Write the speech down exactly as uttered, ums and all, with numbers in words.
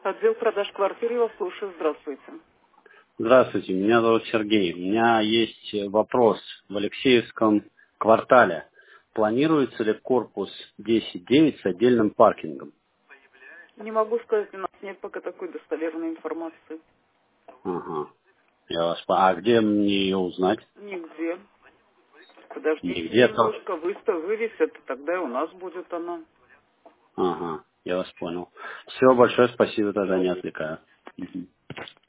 Отдел продаж квартир, я вас слушаю. Здравствуйте. Здравствуйте, меня зовут Сергей. У меня есть вопрос. В Алексеевском квартале планируется ли корпус десять девять с отдельным паркингом? Не могу сказать, у нас нет пока такой достоверной информации. Ага. Я вас... по- А где мне ее узнать? Нигде. Подождите Нигде то. немножко, выставь, вывесят, тогда и у нас будет она. Ага, я вас понял. Всего большое спасибо, тогда Всего не отвлекаю. Мгм.